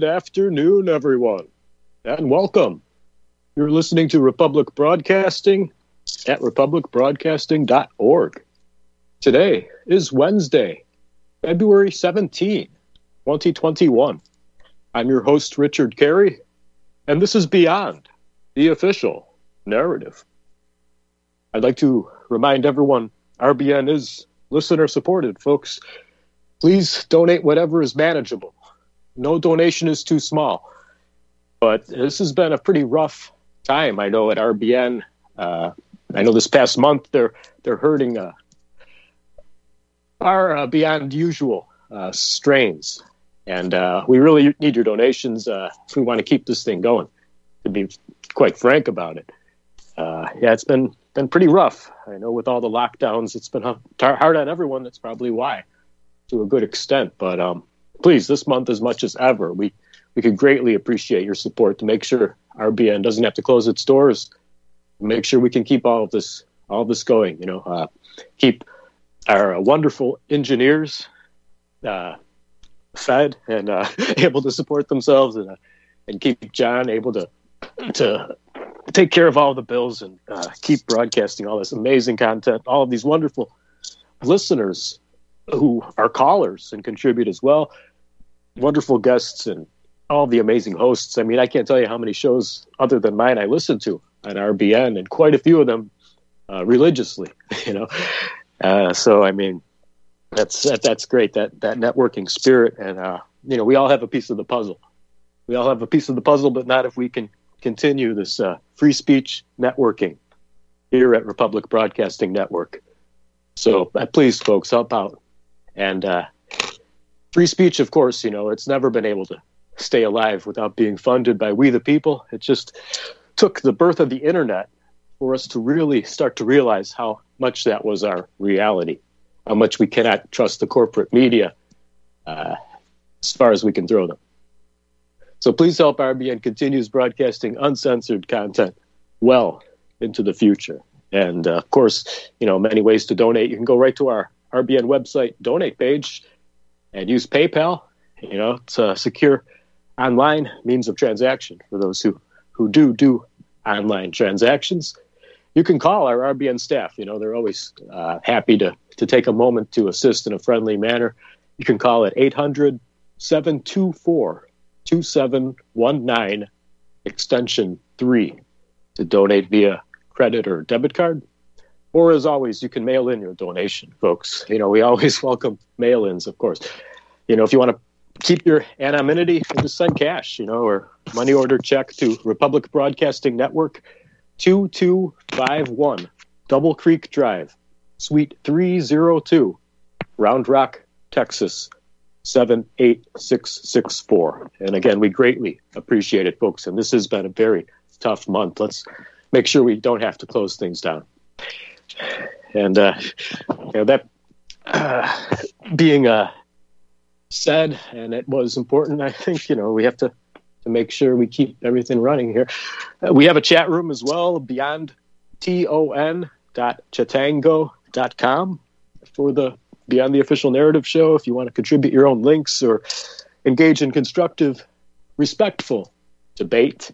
Good afternoon, everyone, and welcome. You're listening to Republic Broadcasting at republicbroadcasting.org. Today is Wednesday, February 17, 2021. I'm your host, Richard Carey, and this is Beyond the Official Narrative. I'd like to remind everyone RBN is listener-supported, folks. Please donate whatever is manageable. No donation is too small. But this has been a pretty rough time, I know, at RBN. I know this past month they're hurting our beyond usual strains. And we really need your donations if we want to keep this thing going, to be quite frank about it. It's been pretty rough. I know with all the lockdowns, it's been hard on everyone. That's probably why, to a good extent. But please, this month as much as ever, we could greatly appreciate your support to make sure RBN doesn't have to close its doors. Make sure we can keep all of this going. Keep our wonderful engineers fed and able to support themselves, and keep John able to take care of all the bills and keep broadcasting all this amazing content. All of these wonderful listeners who are callers and contribute as well. Wonderful guests and all the amazing hosts. I mean, I can't tell you how many shows other than mine I listen to on RBN, and quite a few of them religiously. So I mean, that's great. That networking spirit, and we all have a piece of the puzzle. We all have a piece of the puzzle, but not if we can continue this free speech networking here at Republic Broadcasting Network. So please, folks, help out. And free speech, of course, it's never been able to stay alive without being funded by we the people. It just took the birth of the internet for us to really start to realize how much that was our reality, how much we cannot trust the corporate media as far as we can throw them. So please help RBN continues broadcasting uncensored content well into the future. And of course, many ways to donate. You can go right to our RBN website donate page and use PayPal. It's a secure online means of transaction for those who do online transactions. You can call our RBN staff. They're always happy to take a moment to assist in a friendly manner. You can call at 800-724-2719, extension 3, to donate via credit or debit card. Or, as always, you can mail in your donation, folks. We always welcome mail-ins, of course. If you want to keep your anonymity, just send cash, or money order check to Republic Broadcasting Network, 2251 Double Creek Drive, Suite 302, Round Rock, Texas, 78664. And again, we greatly appreciate it, folks. And this has been a very tough month. Let's make sure we don't have to close things down. And that being said, and it was important, I think, we have to make sure we keep everything running here. We have a chat room as well, beyondton.chatango.com for the Beyond the Official Narrative show. If you want to contribute your own links or engage in constructive, respectful debate.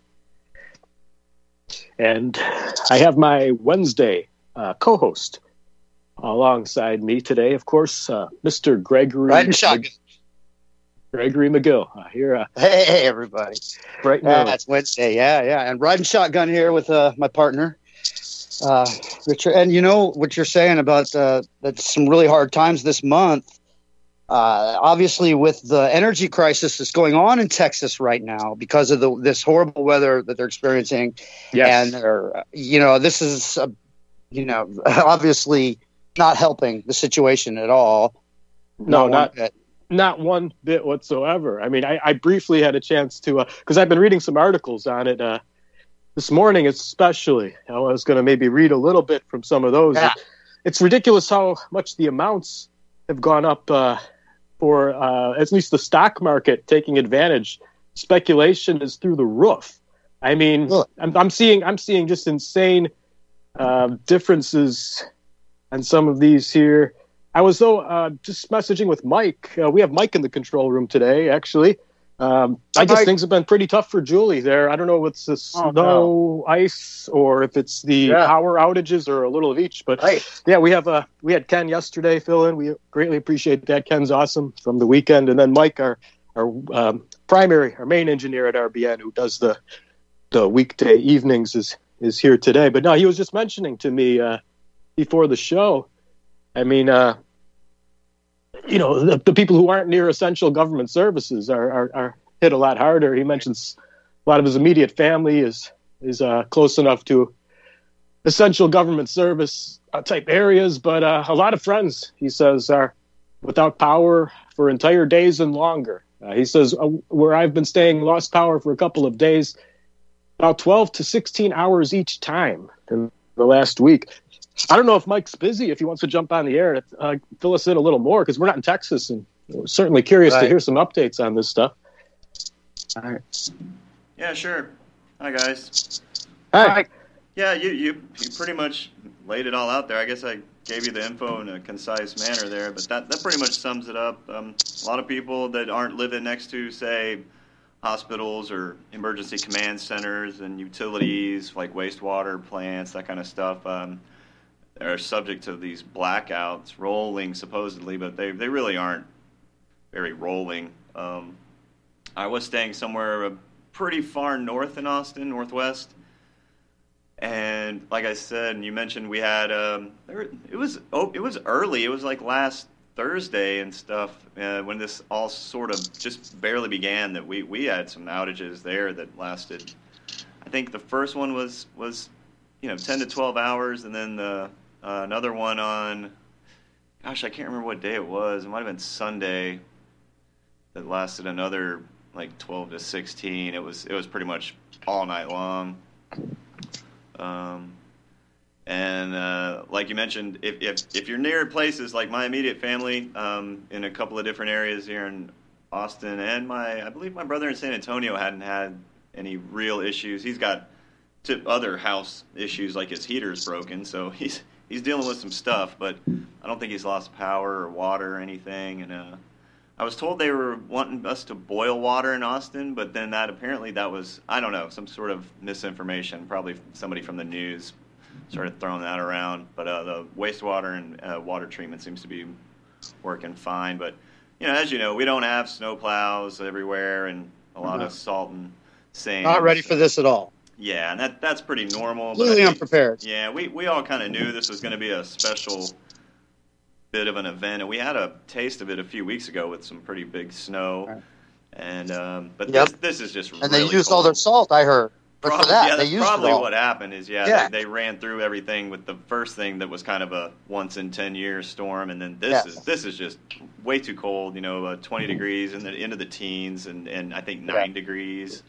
And I have my Wednesday co-host alongside me today, of course, Mr. Gregory. Riding shotgun. Gregory McGill here. Hey, everybody! Bright and early. It's Wednesday, yeah, and riding shotgun here with my partner, Richard. And what you're saying about that some really hard times this month. Obviously, with the energy crisis that's going on in Texas right now because of this horrible weather that they're experiencing, yes. And this is obviously not helping the situation at all. No, not one bit whatsoever. I mean, I briefly had a chance to, because I've been reading some articles on it this morning especially. I was going to maybe read a little bit from some of those. Yeah. It's ridiculous how much the amounts have gone up for at least the stock market taking advantage. Speculation is through the roof. I mean, really? I'm seeing just insane differences on some of these here. I was just messaging with Mike. We have Mike in the control room today, actually, I guess things have been pretty tough for Julie there. I don't know if it's the snow, ice, or if it's the power outages, or a little of each. But yeah, we had Ken yesterday fill in. We greatly appreciate that. Ken's awesome from the weekend, and then Mike, our main engineer at RBN, who does the weekday evenings, is here today. But no, he was just mentioning to me before the show. I mean, the people who aren't near essential government services are hit a lot harder. He mentions a lot of his immediate family is close enough to essential government service type areas, but a lot of friends, he says, are without power for entire days and longer. He says where I've been staying, lost power for a couple of days, about 12 to 16 hours each time in the last week. I don't know if Mike's busy, if he wants to jump on the air, fill us in a little more, because we're not in Texas, and we're certainly curious to hear some updates on this stuff. All right. Yeah, sure. Hi, guys. Hi. Yeah, you pretty much laid it all out there. I guess I gave you the info in a concise manner there, but that pretty much sums it up. A lot of people that aren't living next to, say, hospitals or emergency command centers and utilities like wastewater plants, that kind of stuff, are subject to these blackouts, rolling supposedly, but they really aren't very rolling. I was staying somewhere pretty far north in Austin, northwest, and like I said, and you mentioned we had it was early. It was like last Thursday and stuff when this all sort of just barely began. That we had some outages there that lasted. I think the first one was 10 to 12 hours, and then the another one on, gosh, I can't remember what day it was. It might have been Sunday. That lasted another like 12 to 16. It was pretty much all night long. And like you mentioned, if you're near places like my immediate family, in a couple of different areas here in Austin, and I believe my brother in San Antonio hadn't had any real issues. He's got other house issues, like his heater's broken, so he's dealing with some stuff, but I don't think he's lost power or water or anything. And I was told they were wanting us to boil water in Austin, but then that was, I don't know, some sort of misinformation. Probably somebody from the news started throwing that around. But the wastewater and water treatment seems to be working fine. But, as you know, we don't have snow plows everywhere and a lot of salt and sand. Not ready for this at all. Yeah, and that's pretty normal. Completely unprepared. Yeah, we all kind of knew this was going to be a special bit of an event, and we had a taste of it a few weeks ago with some pretty big snow. Right. And but this is just and really they used cold. all their salt, I heard. But probably, for that, that's they used probably it all. What happened is they ran through everything with the first thing that was kind of a once in 10 year storm, and then this is just way too cold. 20 degrees in the into the teens, and I think 9 degrees.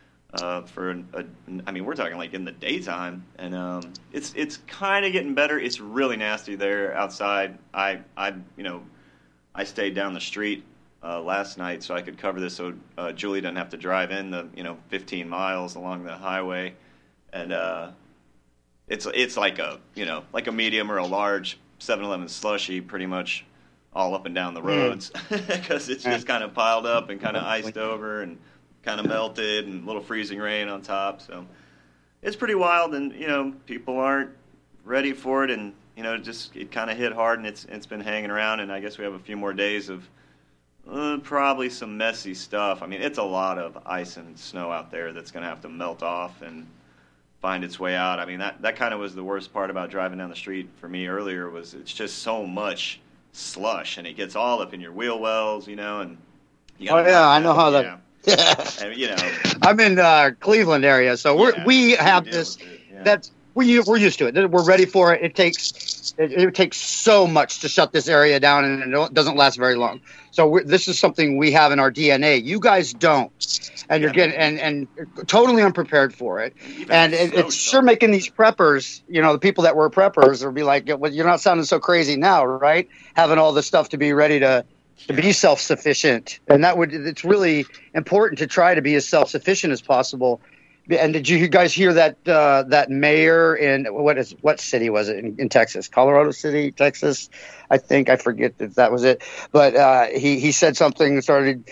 We're talking like in the daytime, and it's kind of getting better. It's really nasty there outside. I stayed down the street last night so I could cover this, so Julie doesn't have to drive in the 15 miles along the highway, and it's like a medium or a large 7-Eleven slushy pretty much all up and down the roads because it's just kind of piled up and kind of iced over and kind of melted and a little freezing rain on top. So it's pretty wild, and people aren't ready for it, and it kind of hit hard, and it's been hanging around, and I guess we have a few more days of probably some messy stuff. I mean, it's a lot of ice and snow out there that's going to have to melt off and find its way out. I mean, that kind of was the worst part about driving down the street for me earlier, was it's just so much slush, and it gets all up in your wheel wells, and you I know how that. Yeah. I'm in Cleveland area, so we have this. That's we're used to it. We're ready for it. It takes so much to shut this area down, and it doesn't last very long. So this is something we have in our DNA. You guys don't, and you're getting and totally unprepared for it. And it's sure making these preppers, the people that were preppers, will be like, well, you're not sounding so crazy now, right? Having all this stuff to be ready to be self-sufficient, and it's really important to try to be as self-sufficient as possible. And did you guys hear that mayor in what city was it in Texas? Colorado City, Texas, I think. I forget if that was it, but he said something, started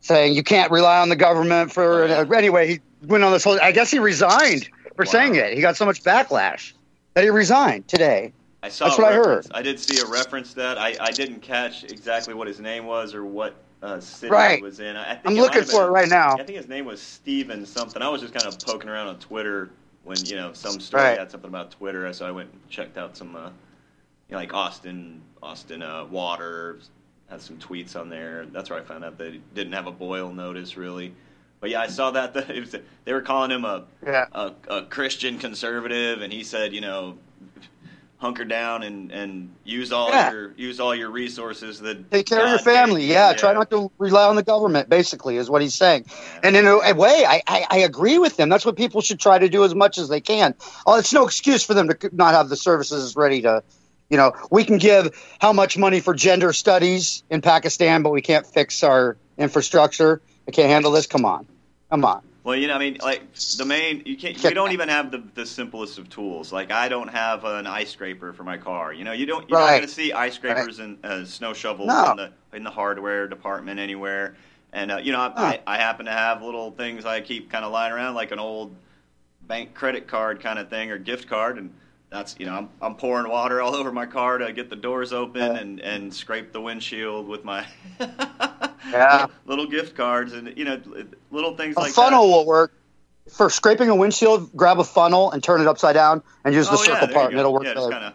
saying you can't rely on the government for. Anyway, he went on this whole. I guess he resigned for saying it. He got so much backlash that he resigned today. That's what I heard. I did see a reference to that. I didn't catch exactly what his name was or what city he was in. I'm looking for it right now. I think his name was Steven something. I was just kind of poking around on Twitter when some story had something about Twitter, so I went and checked out some like Austin Water had some tweets on there. That's where I found out that he didn't have a boil notice really. But yeah, I saw that they were calling him a Christian conservative, and he said, hunker down and use all your resources. That take care of your family. Try not to rely on the government. Basically, is what he's saying. Yeah. And in a way, I agree with him. That's what people should try to do as much as they can. It's no excuse for them to not have the services ready to. We can give how much money for gender studies in Pakistan, but we can't fix our infrastructure. I can't handle this. Come on. Well, you don't even have the simplest of tools. Like I don't have an ice scraper for my car. You're not going to see ice scrapers and snow shovels in the hardware department anywhere. And I happen to have little things I keep kind of lying around, like an old bank credit card kind of thing or gift card, and that's I'm pouring water all over my car to get the doors open and scrape the windshield with my little gift cards and little things like that. A funnel will work for scraping a windshield. Grab a funnel and turn it upside down and use the circle part, and it'll work.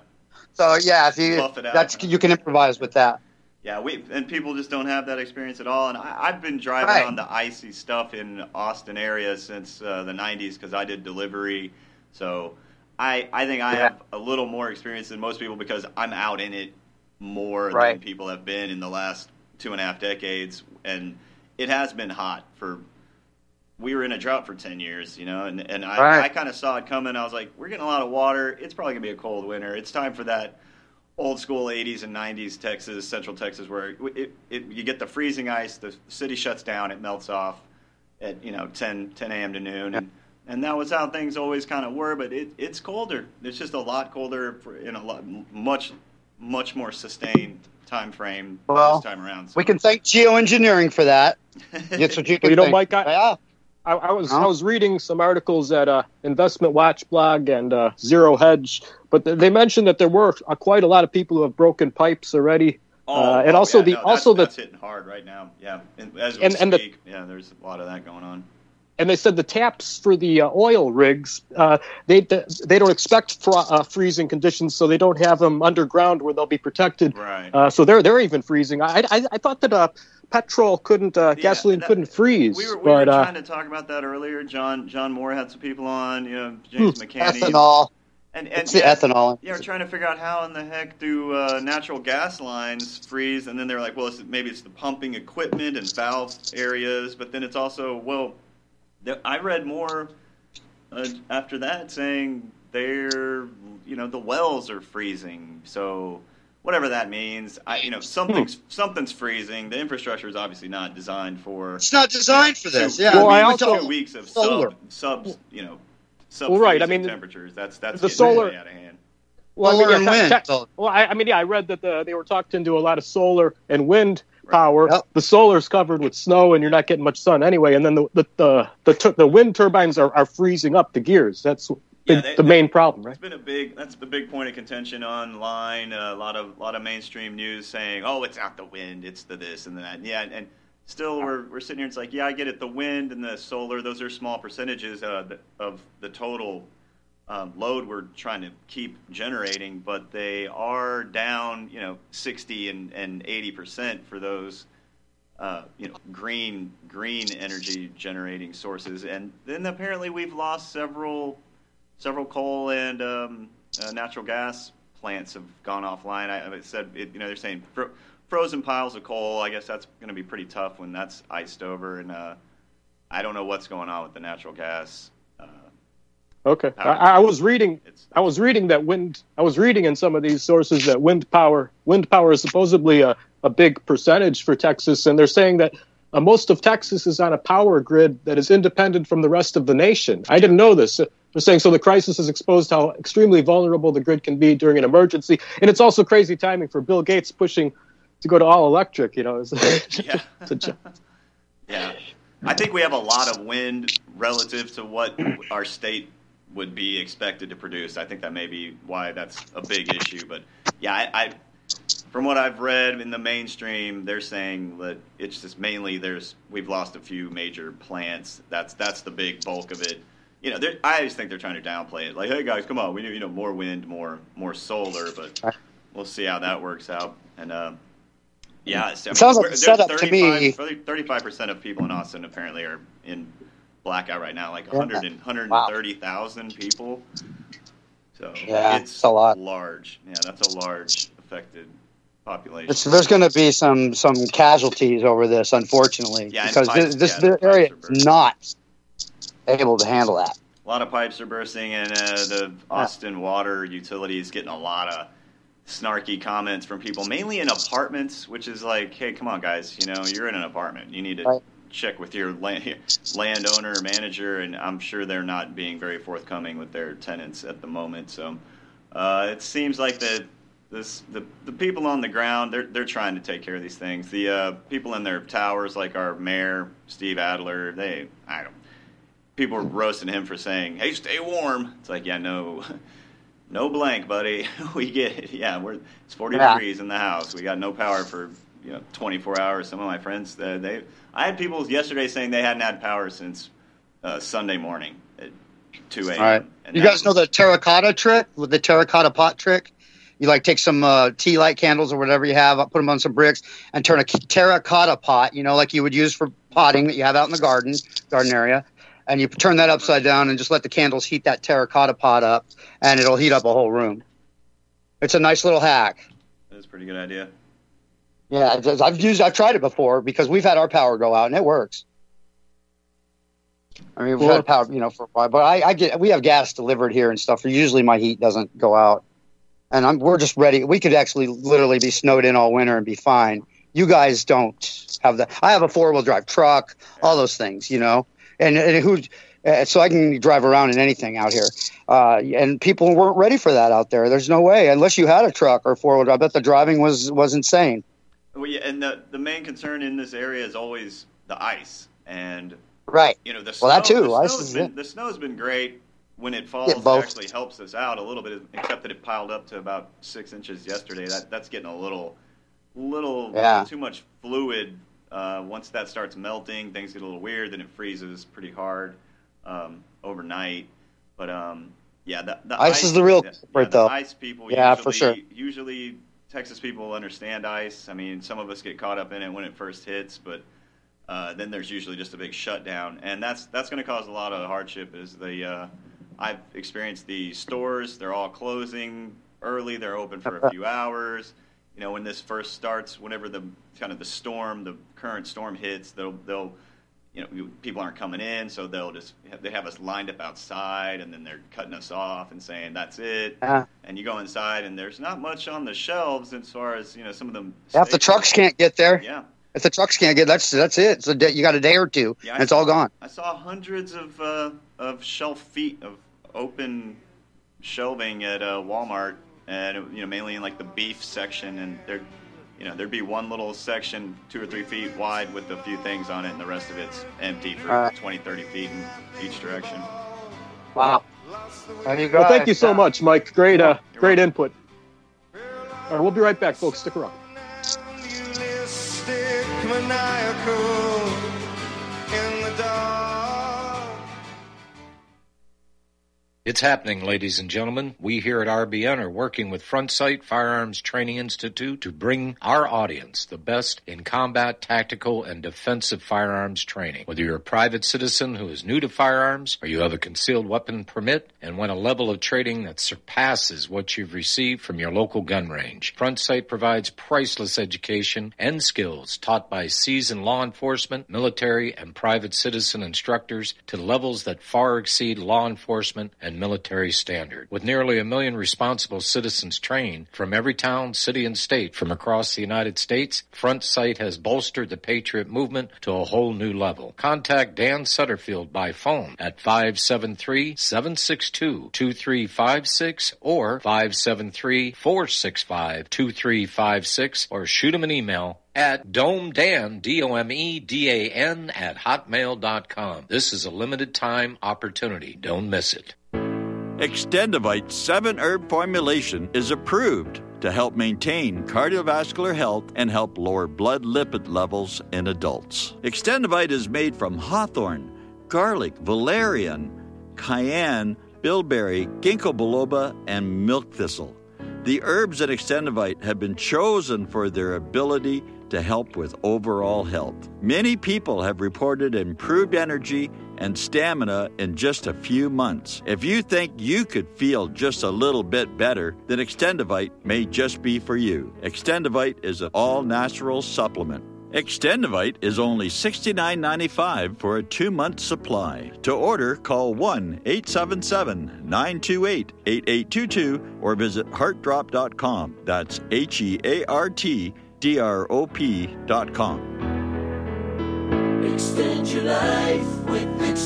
If you can improvise with that. Yeah, and people just don't have that experience at all. And I've been driving on the icy stuff in Austin area since the 90s because I did delivery. So I think I have a little more experience than most people because I'm out in it more than people have been in the last 2.5 decades. And it has been hot we were in a drought for 10 years, and I kind of saw it coming. I was like, we're getting a lot of water. It's probably going to be a cold winter. It's time for that old school 80s and 90s Texas, Central Texas, where you get the freezing ice, the city shuts down, it melts off at 10 a.m. to noon, and that was how things always kind of were. But it's colder. It's just a lot colder in a much more sustained time frame this time around. So. We can thank geoengineering for that. That's what you can. Mike, I was reading some articles at Investment Watch blog and Zero Hedge, but they mentioned that there were quite a lot of people who have broken pipes already. That's hitting hard right now. Yeah, as we speak, there's a lot of that going on. And they said the taps for the oil rigs, they don't expect freezing conditions, so they don't have them underground where they'll be protected. Right. So they're even freezing. I thought that petrol gasoline couldn't freeze. We were trying to talk about that earlier. John Moore had some people on. James McCanny. Ethanol. And it's the ethanol. Yeah, we're trying to figure out how in the heck do natural gas lines freeze, and then they're like, well, maybe it's the pumping equipment and valve areas, but then it's also I read more after that saying the wells are freezing. So whatever that means, something's freezing. The infrastructure is obviously not designed for. It's not designed for this. Well, 2 weeks of sub temperatures. That's the solar out of hand. Solar and wind. I read that they were talked into a lot of solar and wind power. Yep. The solar's covered with snow, and you're not getting much sun anyway. And then the wind turbines are freezing up the gears. That's the main problem, right? That's the big point of contention online. A lot of mainstream news saying, "Oh, it's not the wind, it's the this and that." Yeah, and still we're sitting here. It's like, yeah, I get it. The wind and the solar; those are small percentages of the total load we're trying to keep generating, but they are down, 60 and 80% for those, green energy generating sources. And then apparently we've lost several coal and natural gas plants have gone offline. I said, they're saying frozen piles of coal. I guess that's going to be pretty tough when that's iced over. And I don't know what's going on with the natural gas. Okay, I was reading that wind. I was reading in some of these sources that wind power is supposedly a big percentage for Texas, and they're saying that most of Texas is on a power grid that is independent from the rest of the nation. I didn't know this. They're saying so the crisis has exposed how extremely vulnerable the grid can be during an emergency, and it's also crazy timing for Bill Gates pushing to go to all electric. Yeah. I think we have a lot of wind relative to what our state would be expected to produce. I think that may be why that's a big issue. But yeah, I from what I've read in the mainstream, they're saying that it's just mainly we've lost a few major plants. That's the big bulk of it. You know, I always think they're trying to downplay it. Like, hey guys, come on, we need more wind, more solar. But we'll see how that works out. And yeah, it sounds like a setup to me. 35% of people in Austin apparently are in blackout right now, like 130,000 people. So it's a lot. Large. Yeah, that's a large affected population. There's going to be some casualties over this, unfortunately, because this area is not able to handle that. A lot of pipes are bursting, and the Austin Water Utility is getting a lot of snarky comments from people, mainly in apartments, which is like, hey, come on, guys, you're in an apartment. You need to check with your landowner, manager, and I'm sure they're not being very forthcoming with their tenants at the moment. So it seems like the people on the ground, they're trying to take care of these things. The people in their towers, like our mayor, Steve Adler, people were roasting him for saying, hey, stay warm. It's like, yeah, no blank, buddy. We get it. Yeah, it's 40 degrees in the house. We got no power for 24 hours. Some of my friends, I had people yesterday saying they hadn't had power since Sunday morning at 2 a.m. All right. You guys know the terracotta trick, with the terracotta pot trick? You take some tea light candles or whatever you have, put them on some bricks, and turn a terracotta pot, like you would use for potting that you have out in the garden area. And you turn that upside down and just let the candles heat that terracotta pot up, and it'll heat up a whole room. It's a nice little hack. That's a pretty good idea. Yeah, I've tried it before because we've had our power go out and it works. I mean, we've had power, for a while, but we have gas delivered here and stuff. Usually my heat doesn't go out, and we're just ready. We could actually literally be snowed in all winter and be fine. You guys don't have that. I have a 4-wheel drive truck, all those things, so I can drive around in anything out here. And people weren't ready for that out there. There's no way, unless you had a truck or 4-wheel drive. I bet the driving was insane. Well, yeah, and the main concern in this area is always the ice. And, right. The snow, that too. The snow's been great. When it falls, it actually helps us out a little bit, except that it piled up to about 6 inches yesterday. That's getting a little too much fluid. Once that starts melting, things get a little weird. Then it freezes pretty hard overnight. But the ice is the real culprit, though. The ice people, for sure. Usually, Texas people understand ice. I mean, some of us get caught up in it when it first hits, but then there's usually just a big shutdown, and that's going to cause a lot of hardship. I've experienced the stores; they're all closing early. They're open for a few hours. When this first starts, whenever the current storm hits, they'll people aren't coming in, so they have us lined up outside, and then they're cutting us off and saying that's it. And you go inside, and there's not much on the shelves as far as some of them. If the trucks can't get there, if the trucks can't get, that's it. So you got a day or two, and it's all gone. I saw hundreds of shelf feet of open shelving at Walmart. And mainly in the beef section, and there'd be one little section 2 or 3 feet wide with a few things on it, and the rest of it's empty for 20, 30 feet in each direction. Wow. Well, thank you so much, Mike. Great input. All right, we'll be right back, folks. Stick around. It's happening, ladies and gentlemen. We here at RBN are working with Front Sight Firearms Training Institute to bring our audience the best in combat, tactical, and defensive firearms training. Whether you're a private citizen who is new to firearms, or you have a concealed weapon permit and want a level of training that surpasses what you've received from your local gun range, Front Sight provides priceless education and skills taught by seasoned law enforcement, military, and private citizen instructors to levels that far exceed law enforcement and military standard. With nearly 1 million responsible citizens trained from every town, city, and state from across the United States, Front Sight has bolstered the Patriot movement to a whole new level. Contact Dan Sutterfield by phone at 573-762-2356 or 573-465-2356 or shoot him an email at domedan, DOMEDAN, at hotmail.com. This is a limited time opportunity. Don't miss it. Extendivite's 7-herb formulation is approved to help maintain cardiovascular health and help lower blood lipid levels in adults. Extendivite is made from hawthorn, garlic, valerian, cayenne, bilberry, ginkgo biloba, and milk thistle. The herbs in Extendivite have been chosen for their ability to help with overall health. Many people have reported improved energy and stamina in just a few months. If you think you could feel just a little bit better, then Extendivite may just be for you. Extendivite is an all-natural supplement. Extendivite is only $69.95 for a 2-month supply. To order, call 1-877-928-8822 or visit heartdrop.com. That's HEARTDROP.com. Extend your life with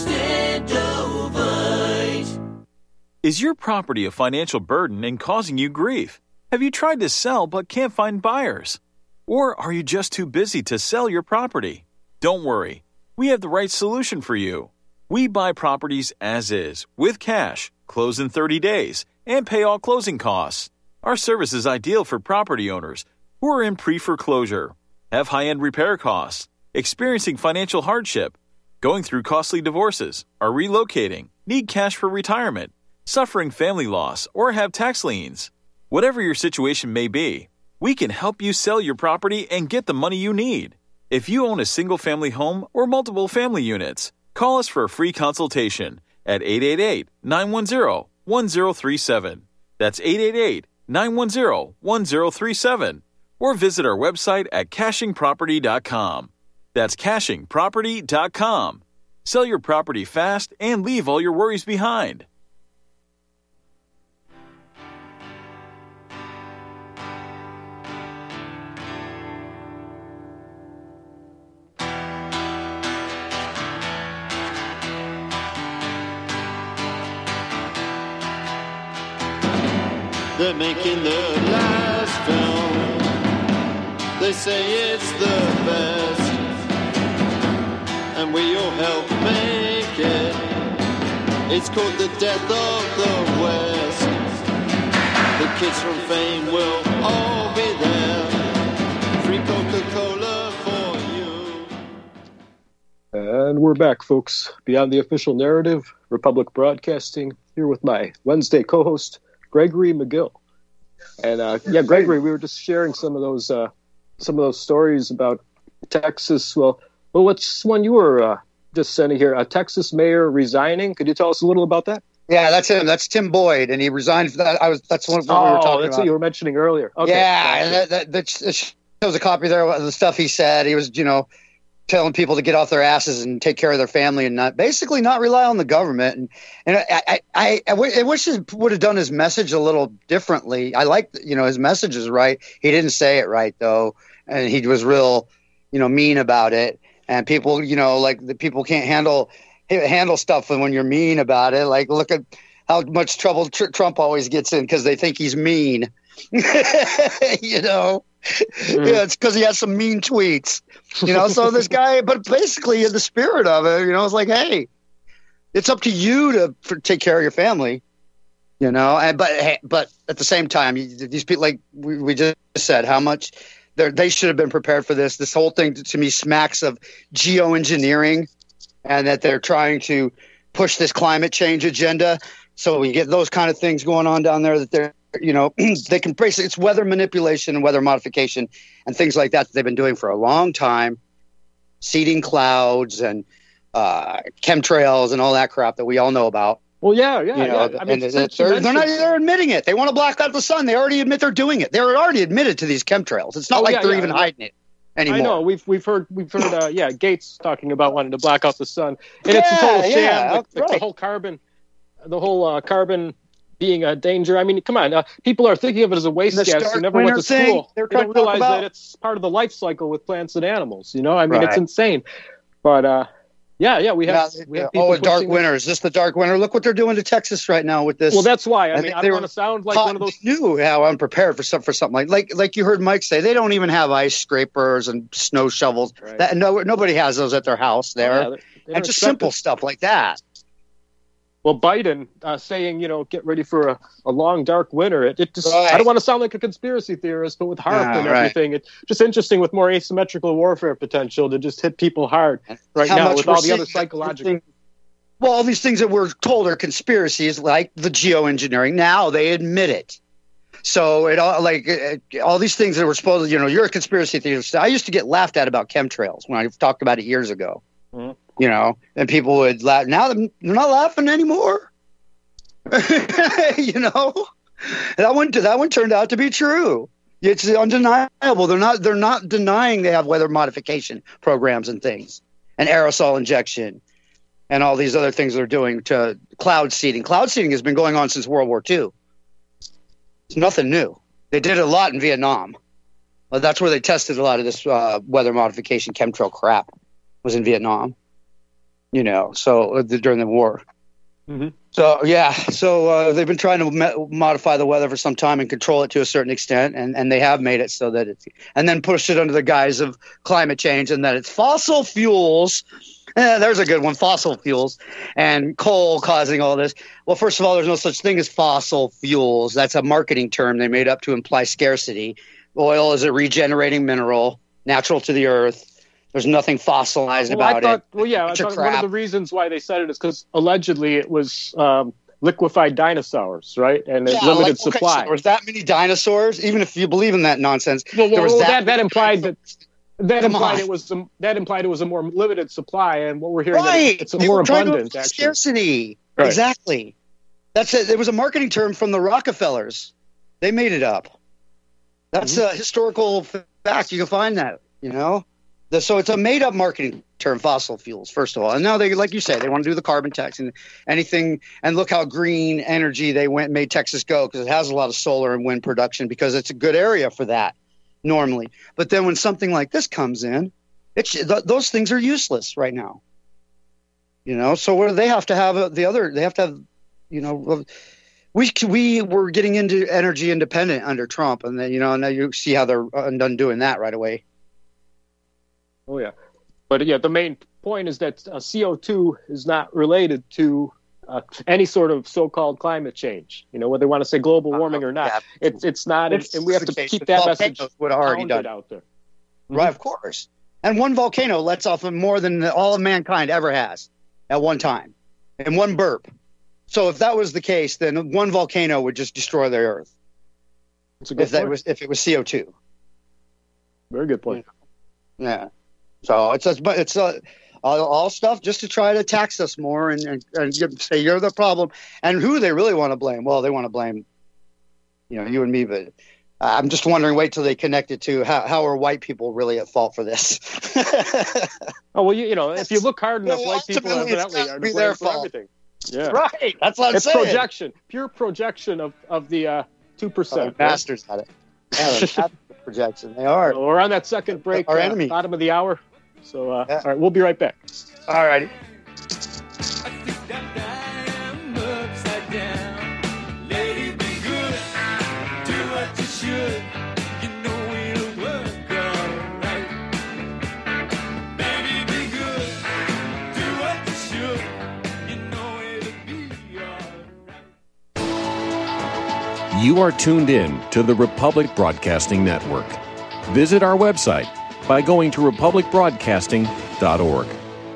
Extendovite. Is your property a financial burden and causing you grief? Have you tried to sell but can't find buyers? Or are you just too busy to sell your property? Don't worry. We have the right solution for you. We buy properties as is, with cash, close in 30 days, and pay all closing costs. Our service is ideal for property owners who are in pre-foreclosure, have high-end repair costs, experiencing financial hardship, going through costly divorces, are relocating, need cash for retirement, suffering family loss, or have tax liens. Whatever your situation may be, we can help you sell your property and get the money you need. If you own a single-family home or multiple family units, call us for a free consultation at 888-910-1037. That's 888-910-1037. Or visit our website at cashingproperty.com. That's cashingproperty.com. Sell your property fast and leave all your worries behind. They're making the last film. They say it's the best, and we all help make it. It's called The Death of the West. The kids from Fame will all be there. Free Coca-Cola for you. And we're back, folks. Beyond the Official Narrative, Republic Broadcasting, here with my Wednesday co-host, Gregory McGill. And Gregory, we were just sharing some of those stories about Texas. Well, what's one you were just sending here? A Texas mayor resigning. Could you tell us a little about that? Yeah, that's him. That's Tim Boyd, and he resigned for that. That's one of what we were talking about. That's what you were mentioning earlier. Okay. Yeah, that shows a copy there of the stuff he said. He was, telling people to get off their asses and take care of their family and not rely on the government. And I wish he would have done his message a little differently. I like, his message is right. He didn't say it right though. And he was real, mean about it. And people, the people can't handle stuff when you're mean about it. Like, look at how much trouble Trump always gets in because they think he's mean, Yeah, it's because he has some mean tweets. So this guy, but basically in the spirit of it, it's like, hey, it's up to you to take care of your family, but at the same time, these people, like we just said, how much they should have been prepared for this. This whole thing to me smacks of geoengineering, and that they're trying to push this climate change agenda. So we get those kind of things going on down there that they're, they can basically, it's weather manipulation and weather modification and things like that they've been doing for a long time, seeding clouds and chemtrails and all that crap that we all know about. Well, yeah. I mean, they're admitting it. They want to block out the sun. They already admit they're doing it. They're already admitted to these chemtrails. It's not they're even hiding it anymore. I know. We've heard Gates talking about wanting to black out the sun, and it's a total sham. The whole carbon being a danger. I mean, come on. People are thinking of it as a waste gas who never went to school. They don't realize that it's part of the life cycle with plants and animals. It's insane. But Yeah, we have people a dark pushing winter. Is this the dark winter? Look what they're doing to Texas right now with this. Well, that's why. I mean, I they don't want to sound like one of those. Knew how unprepared for something like you heard Mike say. They don't even have ice scrapers and snow shovels. Right. That nobody has those at their house there, Oh, yeah, they don't and just expect simple it. stuff like that. Well, Biden saying, get ready for a long, dark winter. It just, Right. I don't want to sound like a conspiracy theorist, but with HAARP and everything, it's just interesting with more asymmetrical warfare potential to just hit people hard right How now much with we're all the other seeing psychological. Well, all these things that we're told are conspiracies, like the geoengineering. Now they admit it. So all these things that were supposed to, you're a conspiracy theorist. I used to get laughed at about chemtrails when I talked about it years ago. Mm-hmm. And people would laugh. Now they're not laughing anymore. That one turned out to be true. It's undeniable. They're not denying they have weather modification programs and things, and aerosol injection, and all these other things they're doing to cloud seeding. Cloud seeding has been going on since World War II. It's nothing new. They did it a lot in Vietnam. Well, that's where they tested a lot of this weather modification chemtrail crap. Was in Vietnam. So during the war. Mm-hmm. So they've been trying to modify the weather for some time and control it to a certain extent, and they have made it so that it's, and then pushed it under the guise of climate change and that it's fossil fuels. There's a good one, fossil fuels and coal causing all this. Well, first of all, there's no such thing as fossil fuels. That's a marketing term they made up to imply scarcity. Oil is a regenerating mineral, natural to the earth. There's nothing fossilized about it. Well, yeah, I thought one of the reasons why they said it is because allegedly it was liquefied dinosaurs, right? And a limited supply. So there was that many dinosaurs, even if you believe in that nonsense. That implied it was a more limited supply, and what we're hearing it's a more abundant. Actually, scarcity. Right. Exactly. That's it. It was a marketing term from the Rockefellers. They made it up. That's a historical fact. You can find that. So it's a made-up marketing term, fossil fuels, first of all. And now they, like you say, they want to do the carbon tax and anything. And look how green energy they made Texas go, because it has a lot of solar and wind production, because it's a good area for that normally. But then when something like this comes in, those things are useless right now. So what do they have to have? They have to have, we were getting into energy independent under Trump, and then now you see how they're undoing that right away. Oh, yeah. But, the main point is that CO2 is not related to any sort of so-called climate change, whether they want to say global warming or not. Yeah. It's not, and we have to keep that message would already done out there. Mm-hmm. Right, of course. And one volcano lets off more than all of mankind ever has at one time, in one burp. So if that was the case, then one volcano would just destroy the Earth. That's a good point. If it was CO2. Very good point. Yeah. So it's all stuff just to try to tax us more and say you're the problem. And who they really want to blame? Well, they want to blame, you and me. But I'm just wondering. Wait till they connect it to how are white people really at fault for this? Oh well, if you look hard enough, white people evidently are to blame for everything. Yeah, right. That's what I'm saying. It's projection, pure projection of the 2%. Masters at it. Yeah, projection. They are. Well, we're on that second break. Our enemy. Bottom of the hour. So, all right, we'll be right back. All righty. You are tuned in to the Republic Broadcasting Network. Visit our website by going to republicbroadcasting.org.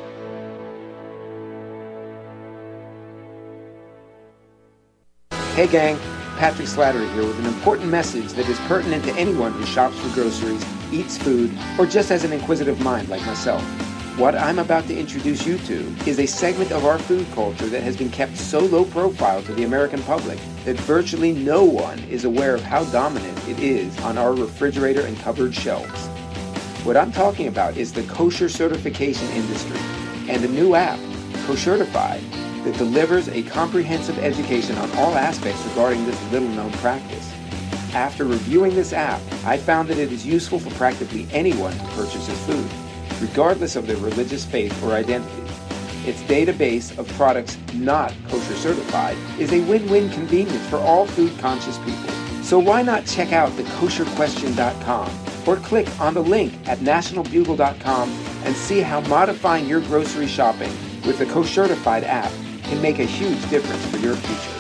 Hey gang, Patrick Slattery here with an important message that is pertinent to anyone who shops for groceries, eats food, or just has an inquisitive mind like myself. What I'm about to introduce you to is a segment of our food culture that has been kept so low profile to the American public that virtually no one is aware of how dominant it is on our refrigerator and cupboard shelves. What I'm talking about is the kosher certification industry and a new app, Koshertified, that delivers a comprehensive education on all aspects regarding this little-known practice. After reviewing this app, I found that it is useful for practically anyone who purchases food, regardless of their religious faith or identity. its database of products not kosher certified is a win-win convenience for all food-conscious people. So why not check out thekosherquestion.com or click on the link at nationalbugle.com and see how modifying your grocery shopping with the Koshertified app can make a huge difference for your future.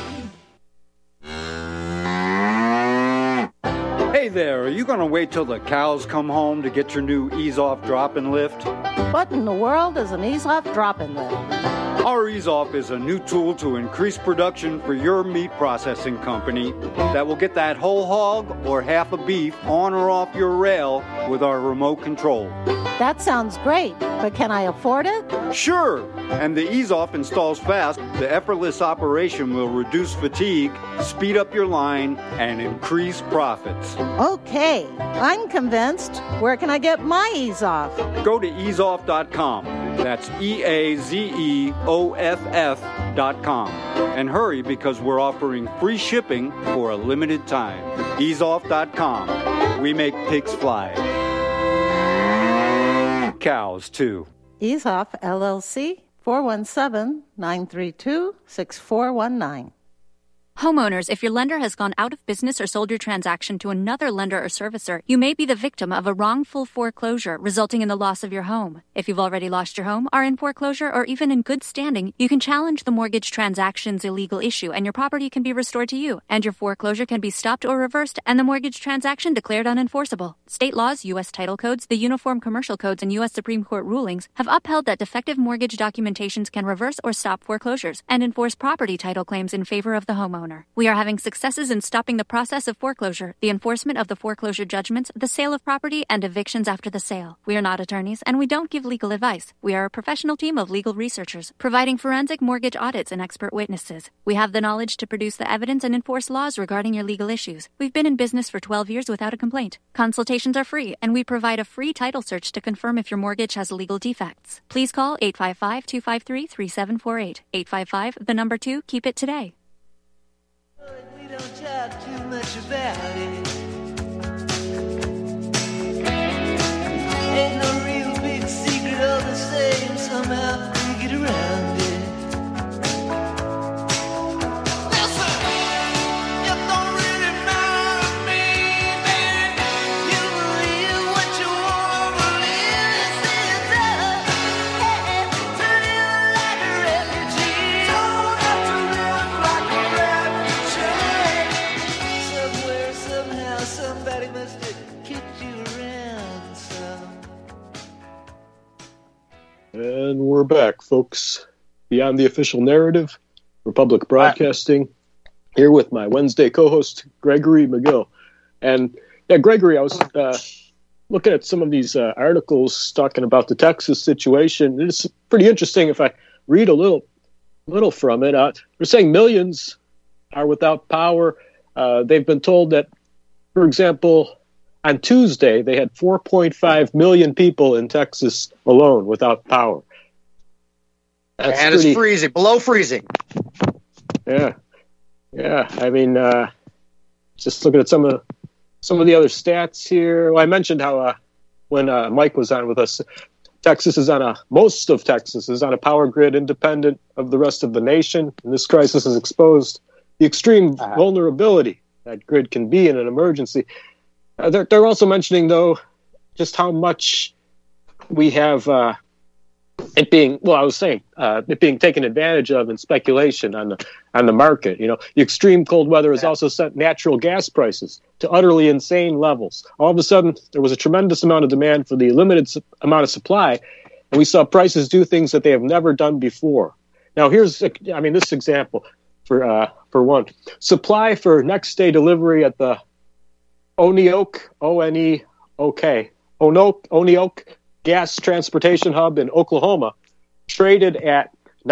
Hey there, are you going to wait till the cows come home to get your new Ease-Off drop-and lift? What in the world is an Ease-Off drop-and lift? Our Ease-Off is a new tool to increase production for your meat processing company that will get that whole hog or half a beef on or off your rail with our remote control. That sounds great, but can I afford it? Sure! And the Ease-Off installs fast. The effortless operation will reduce fatigue, speed up your line, and increase profits. Okay, I'm convinced. Where can I get my Ease-Off? Go to easeoff.com. That's EAZEOFF.com. And hurry because we're offering free shipping for a limited time. Easeoff.com. We make pigs fly. Cows, too. Ease-Off, LLC, 417-932-6419. Homeowners, if your lender has gone out of business or sold your transaction to another lender or servicer, you may be the victim of a wrongful foreclosure resulting in the loss of your home. If you've already lost your home, are in foreclosure, or even in good standing, you can challenge the mortgage transaction's illegal issue and your property can be restored to you, and your foreclosure can be stopped or reversed and the mortgage transaction declared unenforceable. State laws, U.S. title codes, the Uniform Commercial Codes, and U.S. Supreme Court rulings have upheld that defective mortgage documentations can reverse or stop foreclosures and enforce property title claims in favor of the homeowner. We are having successes in stopping the process of foreclosure, the enforcement of the foreclosure judgments, the sale of property, and evictions after the sale. We are not attorneys, and we don't give legal advice. We are a professional team of legal researchers, providing forensic mortgage audits and expert witnesses. We have the knowledge to produce the evidence and enforce laws regarding your legal issues. We've been in business for 12 years without a complaint. Consultations are free, and we provide a free title search to confirm if your mortgage has legal defects. Please call 855-253-3748. 855, 2, keep it today. We don't talk too much about it. Ain't no real big secret, all the same. Somehow we get around it. Listen, you don't really matter to me, baby. You believe what you want to believe. It's up. Hey, turn you like a refugee. Don't have to live like a refugee. Somewhere, somehow, somebody must have kicked you around some. And we're back, folks. Beyond the Official Narrative, Republic Broadcasting, here with my Wednesday co-host, Gregory McGill. And, yeah, Gregory, I was looking at some of these articles talking about the Texas situation. It's pretty interesting if I read a little from it. They're saying millions are without power. They've been told that, for example, on Tuesday, they had 4.5 million people in Texas alone without power. That's and it's freezing, below freezing. Yeah. I mean, just looking at some of the other stats here. Well, I mentioned how when Mike was on with us, most of Texas is on a power grid independent of the rest of the nation. And this crisis has exposed the extreme vulnerability that grid can be in an emergency. They're also mentioning, though, just how much we have it being taken advantage of in speculation on the market. You know, the extreme cold weather has also sent natural gas prices to utterly insane levels. All of a sudden, there was a tremendous amount of demand for the limited amount of supply, and we saw prices do things that they have never done before. Now, here's this example for one: supply for next day delivery at the Oneok, Oneok gas transportation hub in Oklahoma traded at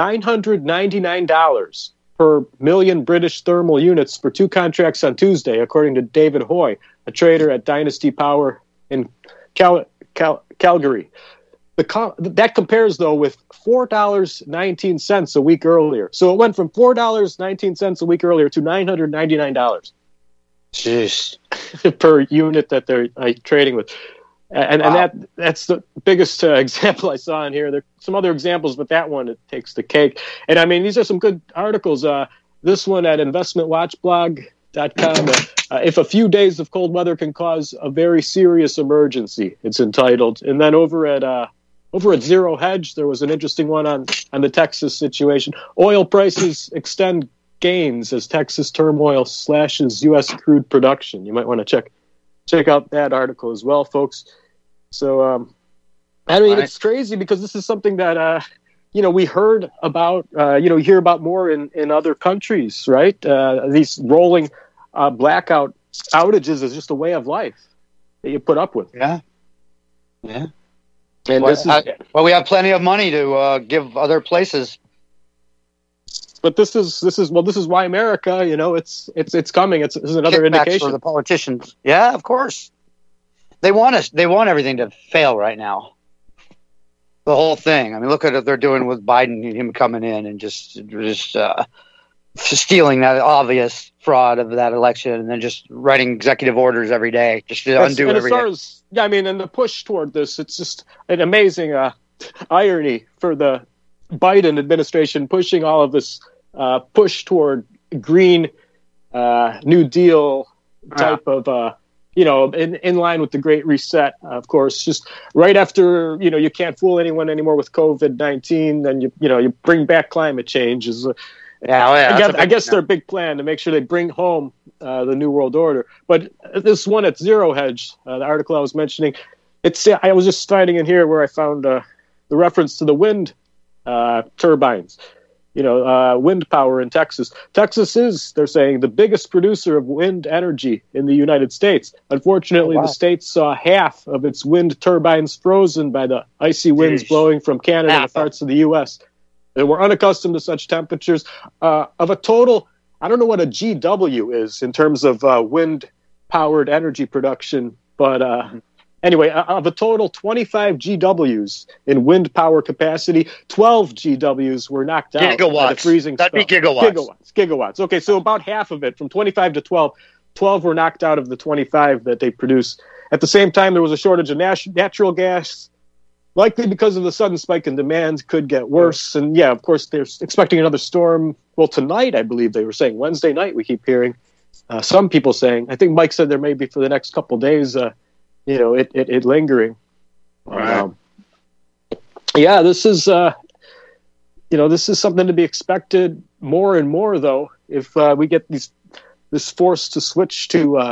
$999 per million British thermal units for 2 contracts on Tuesday, according to David Hoy, a trader at Dynasty Power in Calgary. That compares, though, with $4.19 a week earlier. So it went from $4.19 a week earlier to $999. Jeez. Per unit that they're trading with. And that's the biggest example I saw in here. There are some other examples, but that one, it takes the cake. And I mean, these are some good articles. This one at investmentwatchblog.com. If a few days of cold weather can cause a very serious emergency, it's entitled. And then over at Zero Hedge, there was an interesting one on the Texas situation. Oil prices extend gains as Texas turmoil slashes U.S. crude production. You might want to check out that article as well, folks. So, I mean, it's crazy because this is something that, we heard about, you hear about more in other countries, right? These rolling blackout outages is just a way of life that you put up with. Yeah. Yeah. And we have plenty of money to give other places. But this is why America, it's coming. It's another Kickbacks indication for the politicians. Yeah, of course. They want everything to fail right now. The whole thing. I mean, look at what they're doing with Biden, him coming in and just stealing that obvious fraud of that election, and then just writing executive orders every day just to undo everything. And the push toward this, it's just an amazing irony for the Biden administration pushing all of this push toward green New Deal type of, in line with the Great Reset, of course. Just right after, you can't fool anyone anymore with COVID-19, then you bring back climate change. I guess their big plan to make sure they bring home the New World Order. But this one at Zero Hedge, the article I was mentioning, I was just starting in here where I found the reference to the wind turbines, wind power in Texas. Texas is, they're saying, the biggest producer of wind energy in the United States. Unfortunately, the state saw half of its wind turbines frozen by the icy winds blowing from Canada and parts of the U.S. They were unaccustomed to such temperatures. Of a total, I don't know what a GW is in terms of wind-powered energy production, but anyway, of a total 25 GWs in wind power capacity, 12 GWs were knocked out by the freezing spell. That'd be gigawatts. Gigawatts. Okay, so about half of it, from 25 to 12, 12 were knocked out of the 25 that they produce. At the same time, there was a shortage of natural gas, likely because of the sudden spike in demand, could get worse. And yeah, of course, they're expecting another storm. Well, tonight, I believe they were saying, Wednesday night, we keep hearing some people saying, I think Mike said there may be for the next couple of days, it lingering. Right. This is, this is something to be expected more and more, though, if we get this force to switch to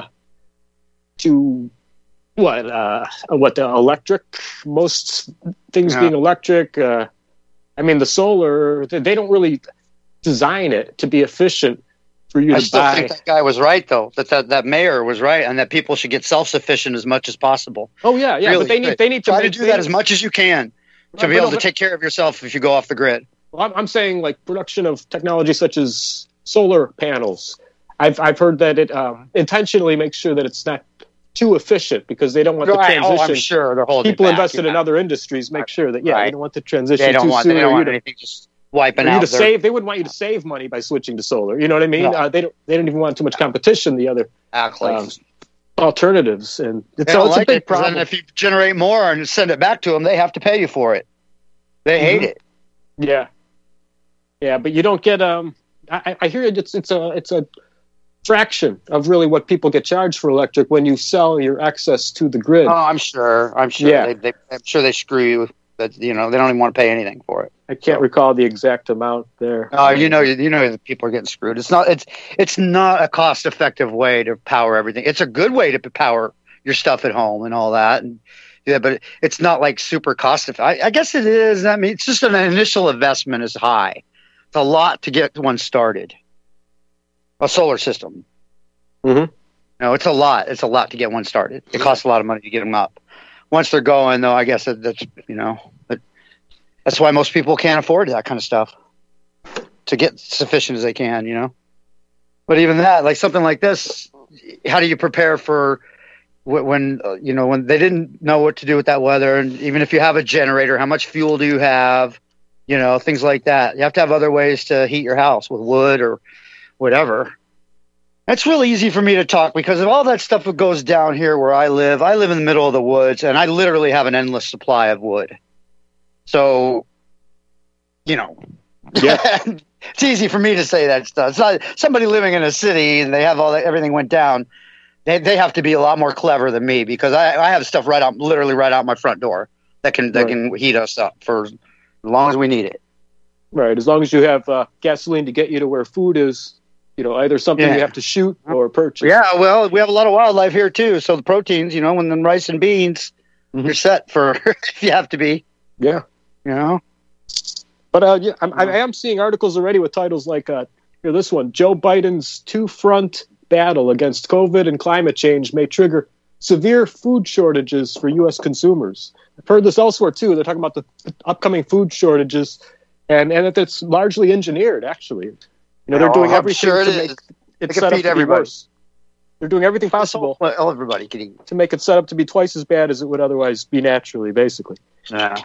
the electric, most things being electric. I mean, the solar, they don't really design it to be efficient for you to buy. I still think that guy was right, though. That mayor was right, and that people should get self-sufficient as much as possible. Oh yeah, really, but they need to try to do that as much as you can to be able to take care of yourself if you go off the grid. Well, I'm saying like production of technology such as solar panels. I've heard that it intentionally makes sure that it's not too efficient because they don't want the transition. I'm sure they're holding people back, invested in other industries make sure that they don't want the transition they don't too want, soon. They don't want anything just wiping out. They wouldn't want you to save money by switching to solar. You know what I mean? No. They don't even want too much competition. The other alternatives, and it's a big problem. And if you generate more and send it back to them, they have to pay you for it. They hate it. Yeah, but you don't get. I hear it's a fraction of really what people get charged for electric when you sell your access to the grid. Oh, I'm sure. Yeah. I'm sure they screw you. But they don't even want to pay anything for it. I can't recall the exact amount there. Oh, the people are getting screwed. It's not a cost-effective way to power everything. It's a good way to power your stuff at home and all that. And yeah, but it's not like super cost-effective. I guess it is. I mean, it's just an initial investment is high. It's a lot to get one started. A solar system. Mm-hmm. No, it's a lot. It's a lot to get one started. It costs a lot of money to get them up. Once they're going, though, I guess that's why most people can't afford that kind of stuff to get sufficient as they can, But even that, like something like this, how do you prepare for when they didn't know what to do with that weather? And even if you have a generator, how much fuel do you have? Things like that. You have to have other ways to heat your house with wood or whatever. It's really easy for me to talk because of all that stuff that goes down here where I live. I live in the middle of the woods, and I literally have an endless supply of wood. So, yeah. It's easy for me to say that stuff. It's not somebody living in a city and they have everything went down. They have to be a lot more clever than me because I have stuff literally right out my front door that can heat us up for as long as we need it. Right, as long as you have gasoline to get you to where food is, either something you have to shoot or purchase. Yeah, well, we have a lot of wildlife here too, so the proteins, when the rice and beans, you're set for if you have to be. Yeah, But I am seeing articles already with titles like this one: Joe Biden's two-front battle against COVID and climate change may trigger severe food shortages for U.S. consumers. I've heard this elsewhere too. They're talking about the upcoming food shortages. And that it's largely engineered, actually. They're doing everything to make it set up to be worse. They're doing everything possible. Well, everybody can eat. To make it set up to be twice as bad as it would otherwise be naturally, basically. Yeah.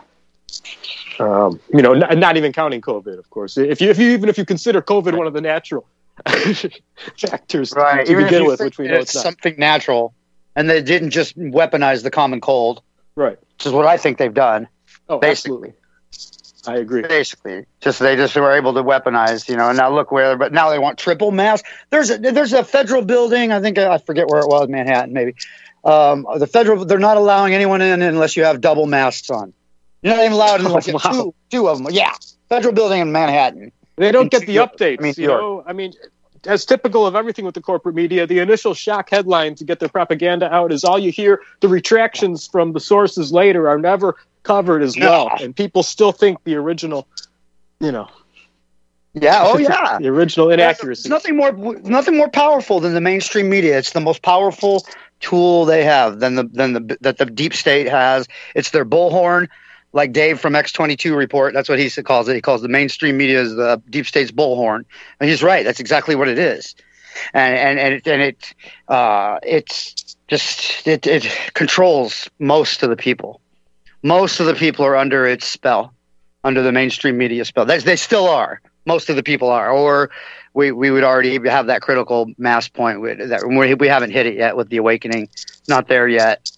Not even counting COVID, of course. If you consider COVID one of the natural factors to begin with, which we know it's not. Something natural, and they didn't just weaponize the common cold. Right. Which is what I think they've done. Oh, basically. Absolutely. I agree. Basically, they just were able to weaponize, and now look where. But now they want triple masks. There's a federal building. I think I forget where it was, Manhattan, maybe. They're not allowing anyone in unless you have double masks on. You're not even allowed unless you have two of them. Yeah, federal building in Manhattan. They don't get the updates. I mean, as typical of everything with the corporate media, the initial shock headline to get their propaganda out is all you hear. The retractions from the sources later are never covered as well, and people still think the original, Yeah, oh yeah. The original inaccuracy. There's nothing more powerful than the mainstream media. It's the most powerful tool they have that the deep state has. It's their bullhorn, like Dave from X22 report. That's what he calls it. He calls the mainstream media as the deep state's bullhorn, and he's right. That's exactly what it is, and it controls most of the people. Most of the people are under its spell, under the mainstream media spell. They still are. Most of the people are. Or we would already have that critical mass point. We haven't hit it yet with the awakening. Not there yet.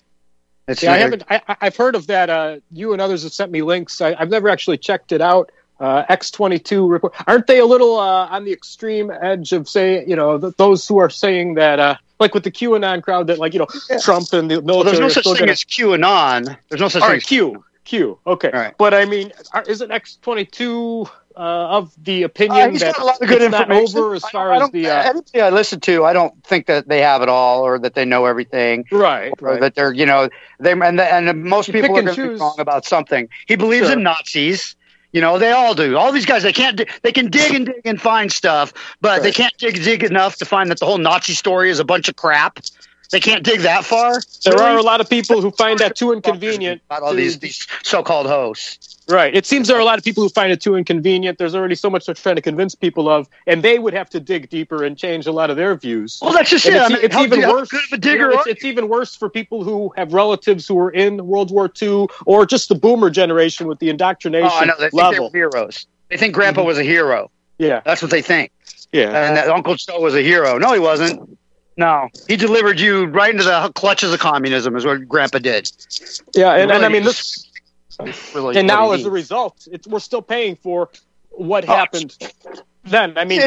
I've heard of that. You and others have sent me links. I've never actually checked it out. X22 report. Aren't they a little on the extreme edge of, those who are saying that... like with the QAnon crowd that, Trump and the military. Well, there's no such thing as QAnon. There's no such thing as Q. Okay. Right. But I mean, isn't X22 of the opinion he's that got a lot of good it's not information. over as far as the. Everything I listen to, I don't think that they have it all or that they know everything. Right. Or that they're, and most people are going to be wrong about something. He believes in Nazis. They all do. All these guys, they can dig and find stuff, but they can't dig enough to find that the whole Nazi story is a bunch of crap. They can't dig that far. There are a lot of people who find that too inconvenient. About all these so-called hosts. Right. It seems there are a lot of people who find it too inconvenient. There's already so much they're trying to convince people of, and they would have to dig deeper and change a lot of their views. Well, that's just it. It's even worse. It's even worse for people who have relatives who were in World War II or just the boomer generation with the indoctrination I know. They think they were heroes. They think Grandpa was a hero. Yeah. That's what they think. Yeah. And that Uncle Joe was a hero. No, he wasn't. No, he delivered you right into the clutches of communism is what Grandpa did. Yeah, and I mean, this... Really and now, as a result, we're still paying for what happened then. I mean,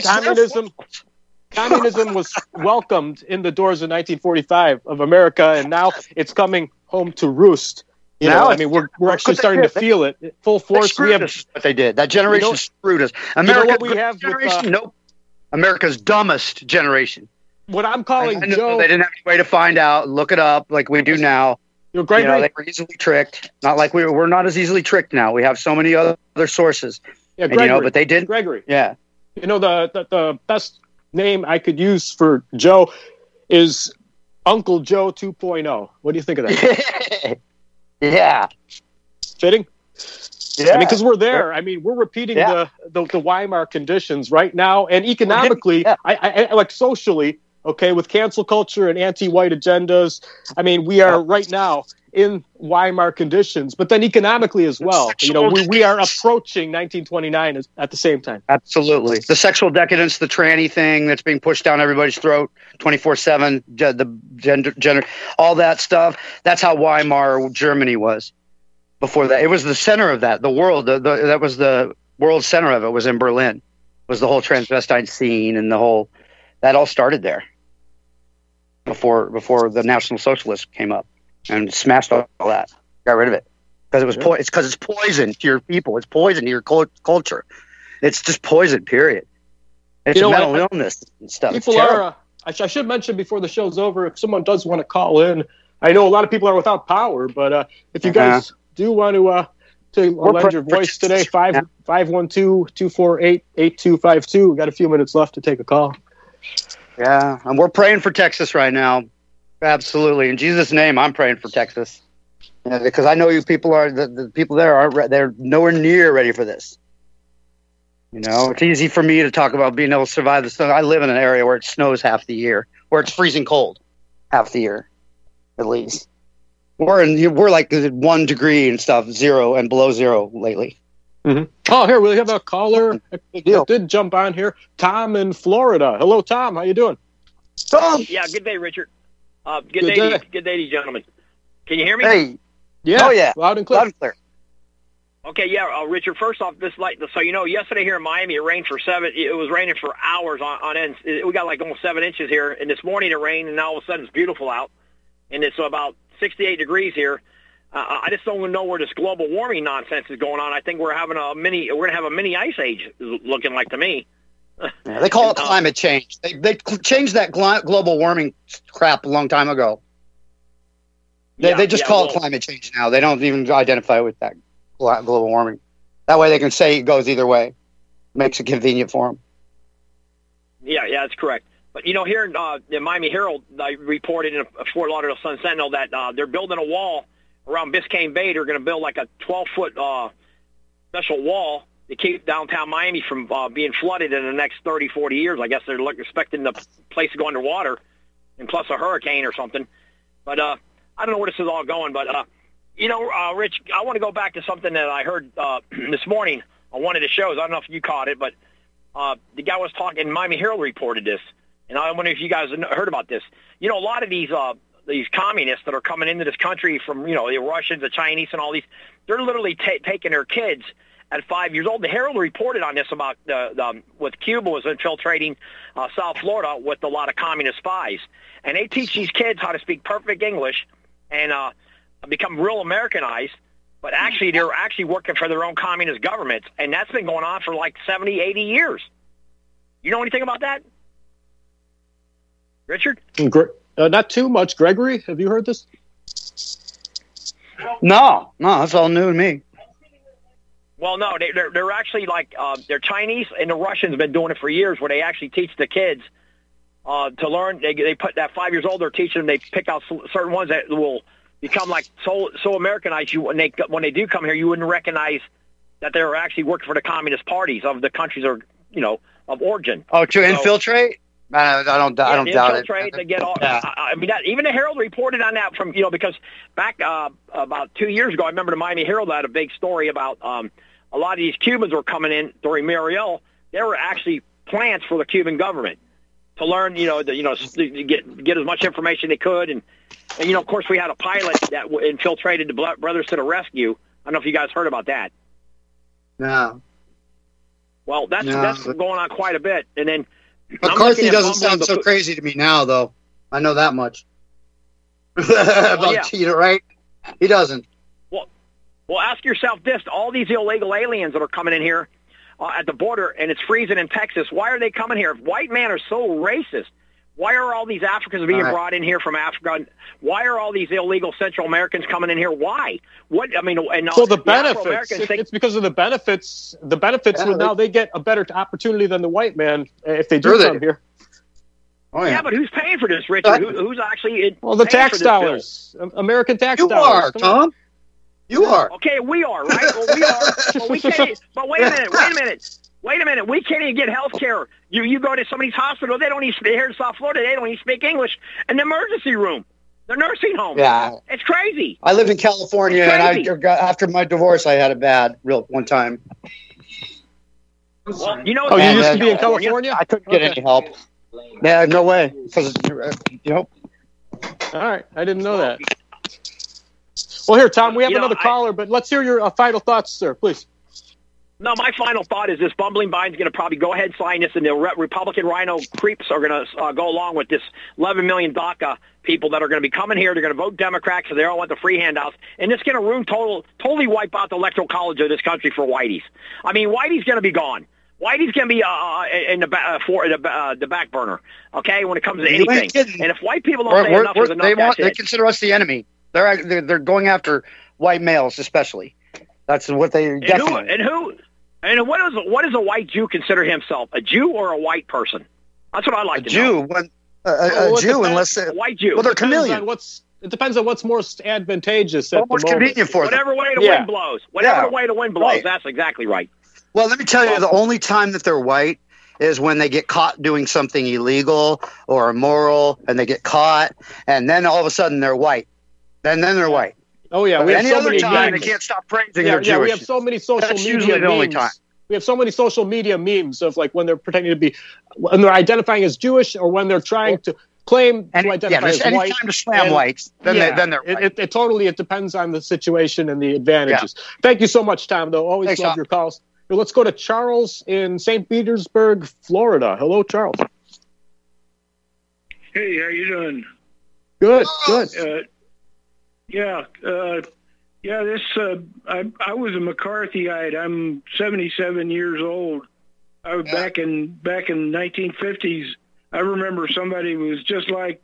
communism was welcomed in the doors in 1945 of America, and now it's coming home to roost. I mean, we're actually starting to feel it full force. We have what they did. That generation screwed us. America, what we have generation? Nope. America's dumbest generation. What I'm calling Joe. They didn't have any way to find out, look it up like we do now. They were easily tricked. Not like we're not as easily tricked now. We have so many other sources. Yeah, Gregory, but they didn't. Gregory. Yeah. The best name I could use for Joe is Uncle Joe 2.0. What do you think of that? Yeah. Fitting? Yeah. I mean, because we're there. I mean, we're repeating the Weimar conditions right now. And economically, I like socially, okay, with cancel culture and anti-white agendas. I mean, we are right now in Weimar conditions, but then economically as well. You know, we are approaching 1929 at the same time. Absolutely. The sexual decadence, the tranny thing that's being pushed down everybody's throat 24/7, the gender, all that stuff. That's how Weimar Germany was before that. It was the center of that. The world, that was the world center of it, was in Berlin. Was the whole transvestite scene and that all started there before the National Socialists came up and smashed all that, got rid of it, because it was it's poison to your people. It's poison to your culture. It's just poison. Period. It's a mental illness and stuff. People are. I should mention before the show's over, if someone does want to call in, I know a lot of people are without power, but if you guys do want to lend your voice today, 512-248-8252. We got a few minutes left to take a call. Yeah, and we're praying for Texas right now. Absolutely. In Jesus' name, I'm praying for Texas. Because I know you people are, the people there they're nowhere near ready for this. You know, it's easy for me to talk about being able to survive the snow. I live in an area where it snows half the year, where it's freezing cold half the year, at least. We're like 1 degree and stuff, 0 and below 0 lately. Mm-hmm. Oh, here we have a caller. Big deal. Did jump on here. Tom in Florida. Hello, Tom. How you doing? Tom. Yeah. Good day, Richard. Good day to you, gentlemen. Can you hear me? Hey. Yeah. Oh yeah. Loud and clear. Loud and clear. Okay. Yeah. Richard. First off, so you know, yesterday here in Miami, it rained for 7. It was raining for hours on end. We got like almost 7 inches here, and this morning it rained, and now all of a sudden it's beautiful out, and it's about 68 degrees here. I just don't know where this global warming nonsense is going on. I think we're going to have a mini ice age, looking like to me. Yeah, they call it climate change. They changed that global warming crap a long time ago. They just call it climate change now. They don't even identify with that global warming. That way they can say it goes either way. Makes it convenient for them. Yeah, that's correct. But, you know, here in the Miami Herald, I reported in a Fort Lauderdale Sun-Sentinel that they're building a wall around Biscayne Bay. They're going to build like a 12-foot special wall to keep downtown Miami from being flooded in the next 30, 40 years. I guess they're expecting the place to go underwater, and plus a hurricane or something. But I don't know where this is all going. But, you know, Rich, I want to go back to something that I heard this morning on one of the shows. I don't know if you caught it, but the guy was talking, Miami Herald reported this. And I wonder if you guys heard about this. You know, a lot of these communists that are coming into this country from, you know, the Russians, the Chinese, and all these, they're literally taking their kids at 5 years old. The Herald reported on this about with Cuba was infiltrating South Florida with a lot of communist spies. And they teach these kids how to speak perfect English and become real Americanized. But actually, they're actually working for their own communist governments. And that's been going on for like 70, 80 years. You know anything about that? Richard? Not too much. Gregory, have you heard this? No, that's all new to me. Well, no, they're actually like they're Chinese, and the Russians have been doing it for years, where they actually teach the kids to learn. They put that 5 years old. They're teaching them. They pick out certain ones that will become like so Americanized. When they do come here, you wouldn't recognize that they're actually working for the communist parties of the countries of origin. Oh, to infiltrate. I don't doubt it. To get all, I mean, even the Herald reported on that from, because back about 2 years ago, I remember the Miami Herald had a big story about a lot of these Cubans were coming in during Mariel. They were actually plants for the Cuban government to learn, to get as much information they could. And of course, we had a pilot that infiltrated the Brothers to the Rescue. I don't know if you guys heard about that. No. Well, that's going on quite a bit. And then McCarthy doesn't sound so crazy to me now, though. I know that much. Right? He doesn't. Well, ask yourself this. All these illegal aliens that are coming in here at the border, and it's freezing in Texas, why are they coming here? If white men are so racist, why are all these Africans being brought in here from Africa? Why are all these illegal Central Americans coming in here? Why? So the benefits. It's because of the benefits. The benefits, now they get a better opportunity than the white man if they do come here. Oh, yeah, but who's paying for this, Richard? Who's actually the tax dollars, American tax dollars. You are, Tom. You are. Okay, we are, right? Well, we are. But we can't. But wait a minute. We can't even get health care. You go to somebody's hospital, they don't even, here in South Florida, they don't even speak English in the emergency room. They're nursing homes. Yeah. It's crazy. I lived in California, It's and crazy. after my divorce, I had it bad one time. Well, you know, Oh, you And, used to be in California? I couldn't get any help. Yeah, no way. Because All right, I didn't know that. Well, here, Tom, we have You know, another caller, but let's hear your final thoughts, sir, please. No, my final thought is this bumbling Biden's going to probably go ahead and sign this, and the Republican rhino creeps are going to go along with this 11 million DACA people that are going to be coming here. They're going to vote Democrat because they all want the free handouts. And it's going to totally wipe out the electoral college of this country for whiteys. I mean, whitey's going to be gone. Whitey's going to be in the back burner, okay, when it comes to You ain't anything. kidding. And if white people don't say enough is enough, they consider us the enemy. They're going after white males, especially. That's what they definitely. And what does a white Jew consider himself? A Jew or a white person? That's what I like to Jew, know. when Well, a it Jew, depends. unless A white Jew. well, they're Depends on chameleon. it depends on what's most advantageous at the What's moment. convenient for them. Whatever way the Yeah. wind blows. Whatever Yeah. the way the wind blows. Right. That's exactly right. Well, let me tell you, the only time that they're white is when they get caught doing something illegal or immoral, and they get caught, and then all of a sudden they're white. Then they're white. Oh, yeah. But We have any so other many time, memes. they can't stop praising Yeah, their Jewish. we have so many social That's media usually the memes. only time. We have so many social media memes of like when they're pretending to be, when they're identifying as Jewish, or when they're trying to claim to identify there's as any white. time to slam And- whites, then they're white. It totally depends on the situation and the advantages. Thank you so much, Tom. Though always Thanks, love Tom. your calls. Now, let's go to Charles in St. Petersburg, Florida. Hello, Charles. Hey, how you doing? Good. I was a McCarthyite. I'm 77 years old. I was back in 1950s. I remember somebody was just like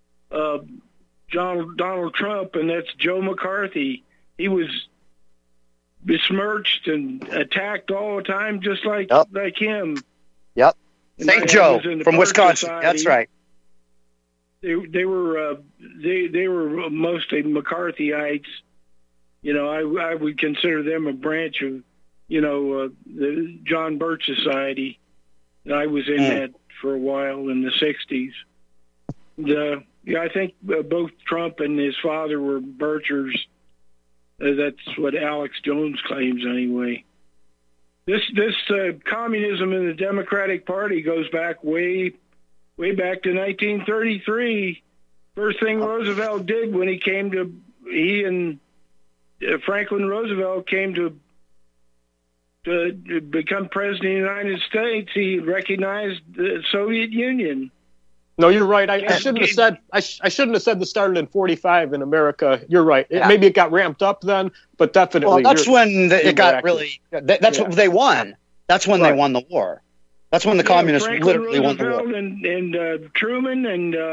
Donald Trump, and that's Joe McCarthy. He was besmirched and attacked all the time, just like him. Yep. And St. I Joe was in the from Park Wisconsin. Society. That's right. They were mostly McCarthyites. You know, I would consider them a branch of, the John Birch Society. I was in that for a while in the 60s. I think both Trump and his father were Birchers. That's what Alex Jones claims anyway. This communism in the Democratic Party goes back way back to 1933. First thing Roosevelt did when he and Franklin Roosevelt came to become president of the United States, he recognized the Soviet Union. No, you're right. I shouldn't have said. I shouldn't have said this started in '45 in America. You're right. Maybe it got ramped up then, but definitely. Well, that's when it got really. That's what they won. That's when they won the war. That's when the communists Franklin literally won the war. Roosevelt and Truman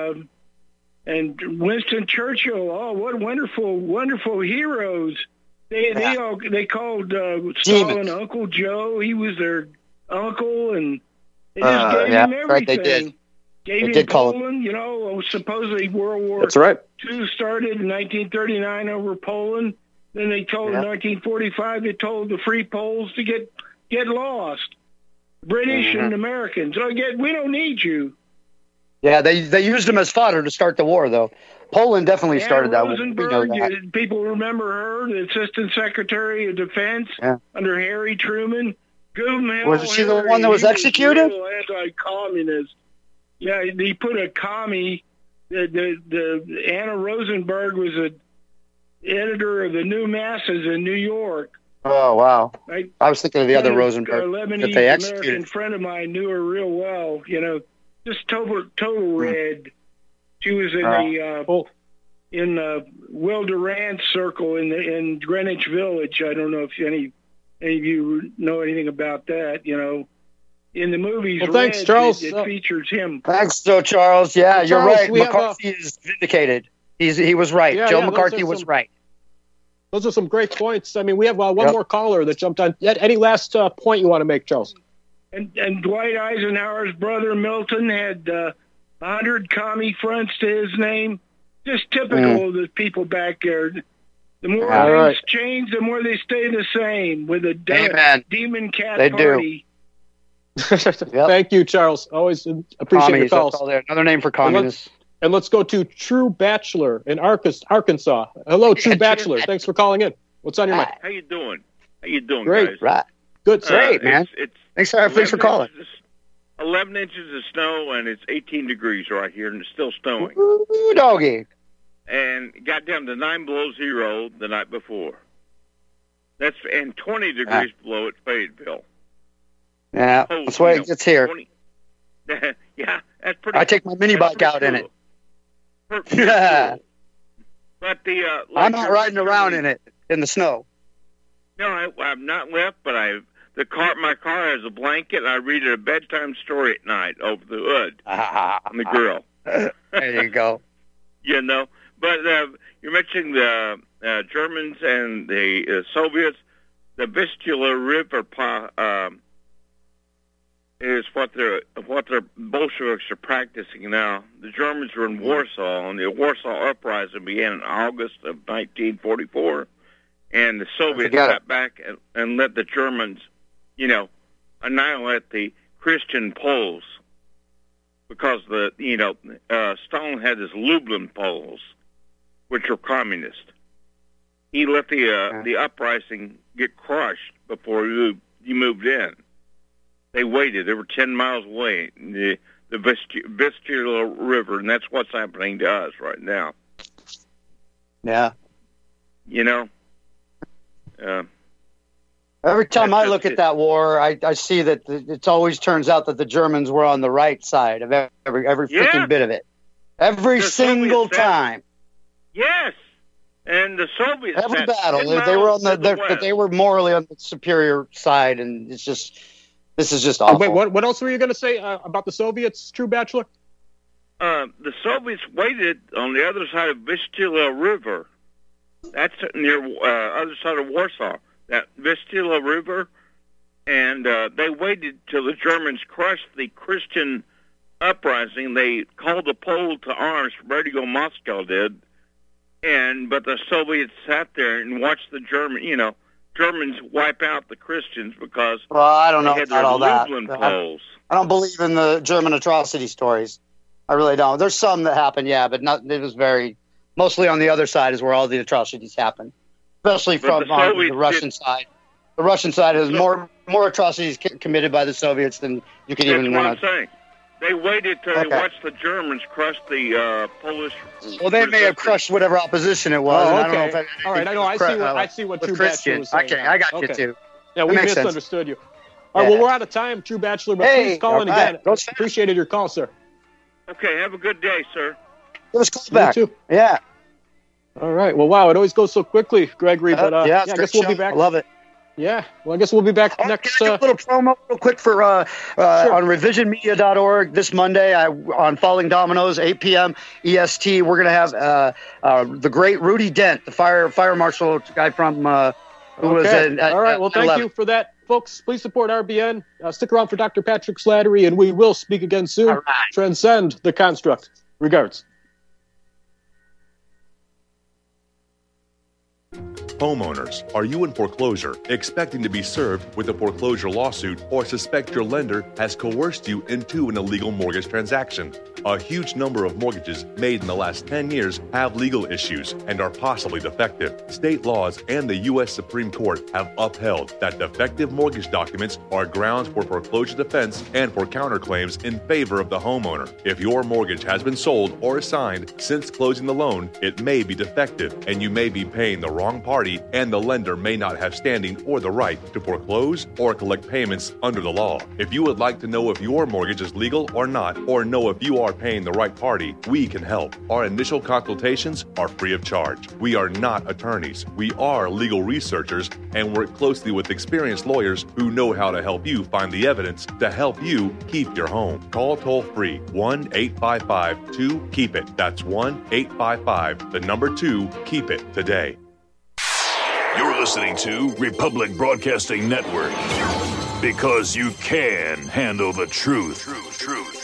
and Winston Churchill. Oh, what wonderful heroes! They called Stalin Uncle Joe. He was their uncle, and they just gave him everything. Right, they did. Gave They him did call Poland. Supposedly World War That's right. II started in 1939 over Poland. Then they told in 1945 they told the Free Poles to get lost. British and Americans. We don't need you. Yeah, they used them as fodder to start the war, though. Poland definitely started that war. We know Rosenberg, that. people remember her, the Assistant Secretary of Defense under Harry Truman. Was she the one that was executed? Real anti-communist. Yeah, he put a commie. The Anna Rosenberg was a editor of the New Masses in New York. Oh, wow. Right? I was thinking of the other Rosenberg A Lebanese that they American executed. friend of mine knew her real well. Just total red. She was in the Will Durant circle in Greenwich Village. I don't know if any of you know anything about that. In the movies, Well, thanks, Red, Charles. it features him. Thanks, though, Charles. Yeah, you're Charles, right. we have, McCarthy is vindicated. He was right. Joe McCarthy was right. Those are some great points. I mean, we have one more caller that jumped on. Any last point you want to make, Charles? And Dwight Eisenhower's brother Milton had 100 commie fronts to his name. Just typical of the people back there. The more things change, the more they stay the same with a demon cat party. Thank you, Charles. Always appreciate your calls. Another name for communists. And let's go to True Bachelor in Arkansas. Hello, True Bachelor. Thanks for calling in. What's on your mind? How you doing? How you doing, Great. guys? Right. Good. Great, man. Thanks for calling. 11 inches of snow, and it's 18 degrees right here, and it's still snowing. Ooh, doggy. And it got down to 9 below zero the night before. And 20 degrees below at Fayetteville. Yeah, that's why it gets here. 20, yeah, that's pretty. I take my mini bike out in it. Yeah. But I'm not riding around in it in the snow. No, I've not left, but my car has a blanket, and I read a bedtime story at night over the hood on the grill. There you go. You know, but you're mentioning the Germans and the Soviets. The Vistula River is what the Bolsheviks are practicing now. The Germans were in Warsaw, and the Warsaw Uprising began in August of 1944, and the Soviets got back and let the Germans, annihilate the Christian Poles, because Stalin had his Lublin Poles, which were communist. He let the uprising get crushed before he moved in. They waited. They were 10 miles away, the Vistula River, and that's what's happening to us right now. Yeah. Every time I look at that war, I see that it always turns out that the Germans were on the right side of every freaking bit of it. Every single time. Yes. And the Soviets every battle, they were on they were morally on the superior side, and this is just awful. Wait, what else were you going to say about the Soviets, True Bachelor? The Soviets waited on the other side of Vistula River. That's near other side of Warsaw. That Vistula River, and they waited till the Germans crushed the Christian uprising. They called the Poles to arms, ready to go. Moscow did, but the Soviets sat there and watched the Germans wipe out the Christians because I don't know they had about their all that. Lublin Poles. I don't believe in the German atrocity stories. I really don't. There's some that happen, yeah, but not. It was mostly on the other side is where all the atrocities happen. Especially from the Russian side. The Russian side has more atrocities committed by the Soviets than you could even want to. That's what I'm saying. They waited till they watched the Germans crush the Polish. Well, they may have crushed whatever opposition it was. Oh, okay. I don't know if all right, I see what True Bachelor was saying. Okay, I got you too. Yeah, we misunderstood you. All right, well, we're out of time, True Bachelor, but please call in again. Appreciated your call, sir. Okay, have a good day, sir. Give us a call back. You too. Yeah. All right. Well, wow, it always goes so quickly, Gregory. But I guess we'll be back. I love it. Yeah. Well, I guess we'll be back next. Can I do a little promo real quick for on revisionmedia.org this Monday on Falling Dominoes, 8 p.m. EST. We're going to have the great Rudy Dent, the fire marshal guy from who was in. All right. Well, thank you for that, folks. Please support RBN. Stick around for Dr. Patrick Slattery, and we will speak again soon. All right. Transcend the construct. Regards. Homeowners, are you in foreclosure, expecting to be served with a foreclosure lawsuit, or suspect your lender has coerced you into an illegal mortgage transaction? A huge number of mortgages made in the last 10 years have legal issues and are possibly defective. State laws and the U.S. Supreme Court have upheld that defective mortgage documents are grounds for foreclosure defense and for counterclaims in favor of the homeowner. If your mortgage has been sold or assigned since closing the loan, it may be defective and you may be paying the wrong party, and the lender may not have standing or the right to foreclose or collect payments under the law. If you would like to know if your mortgage is legal or not, or know if you are paying the right party, we can help. Our initial consultations are free of charge. We are not attorneys. We are legal researchers and work closely with experienced lawyers who know how to help you find the evidence to help you keep your home. Call toll-free 1-855-2-KEEP-IT. That's 1-855-2-KEEP-IT today. You're listening to Republic Broadcasting Network, because you can handle the truth.